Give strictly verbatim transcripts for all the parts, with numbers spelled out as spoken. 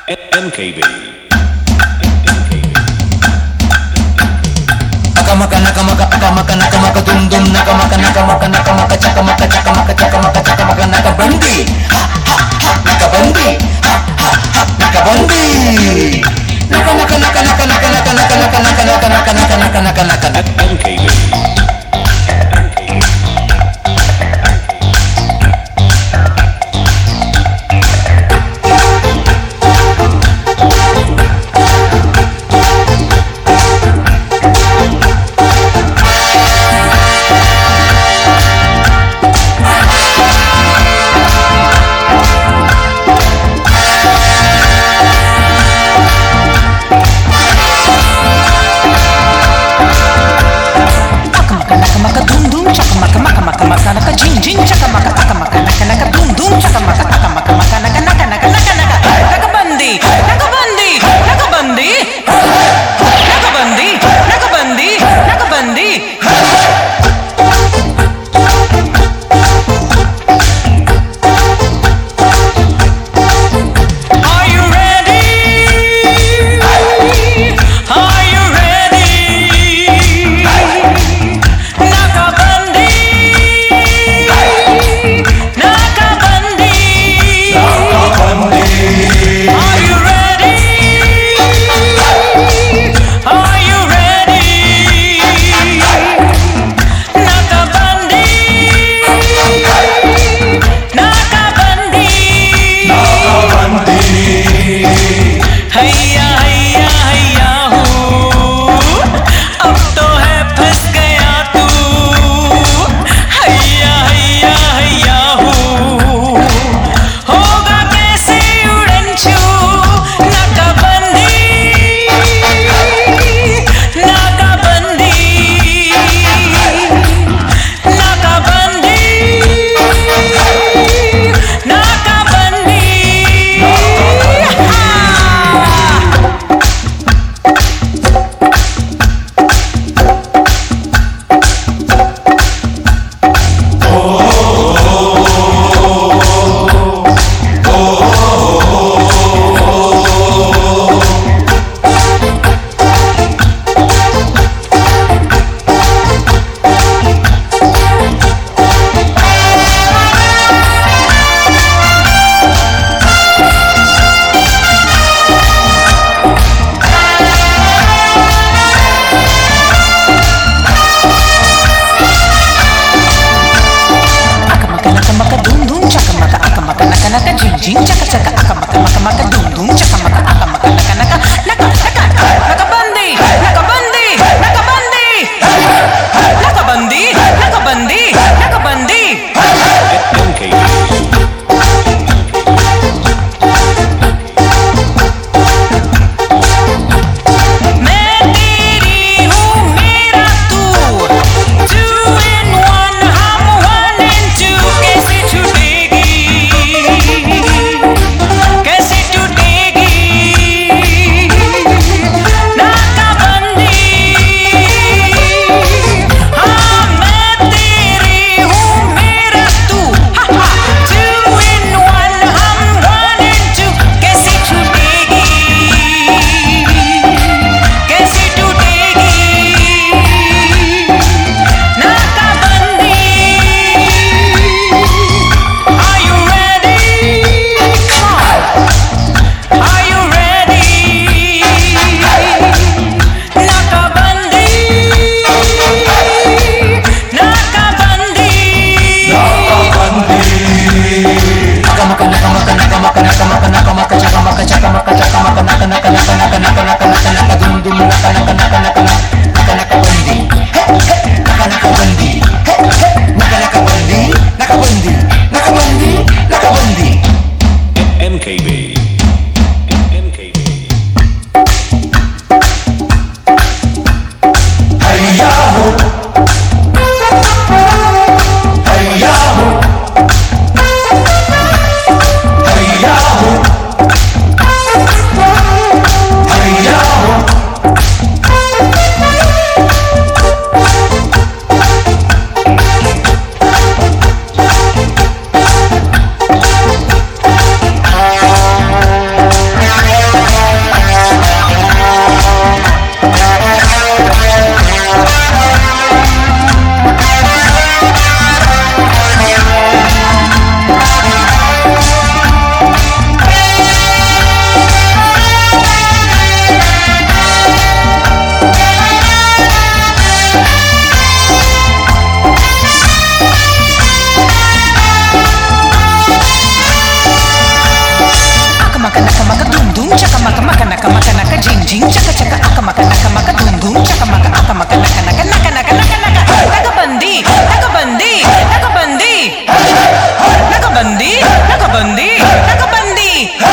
M K B. Nakamaka nakamaka akamaka nakamaka dum dum nakamaka nakamaka nakamaka chakamaka chakamaka chakamaka chakamaka nakabandi ha ha ha nakabandi ha ha ha nakabandi nakamaka nakamaka nakamaka nakamaka nakamaka nakamaka nakamaka nakamaka M K B. मक मक नक मक नक झिंग झिंग चक चक अक मक नक मक धूम धूम चक मक अक मक नक नक नक नक नक नक नकबंदी नकबंदी नकबंदी नकबंदी नकबंदी नकबंदी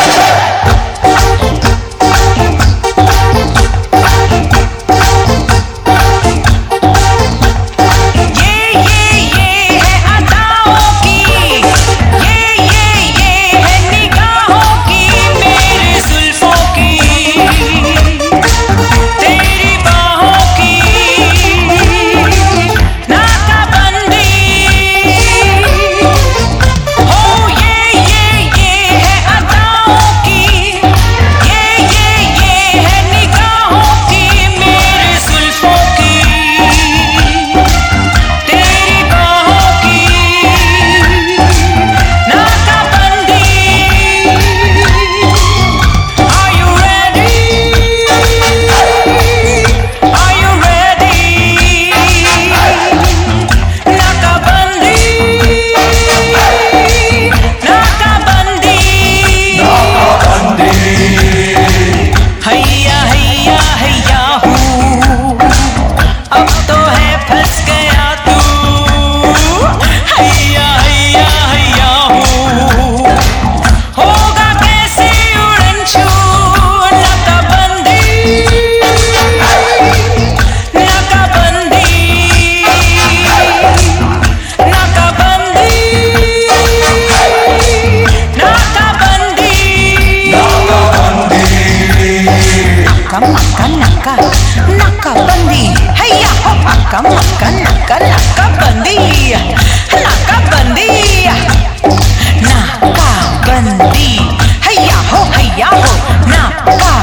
नका नकाबंदी हैया हो अक्का मक्का नका नकाबंदी नकाबंदी नकाबंदी हैया हो हैया हो नका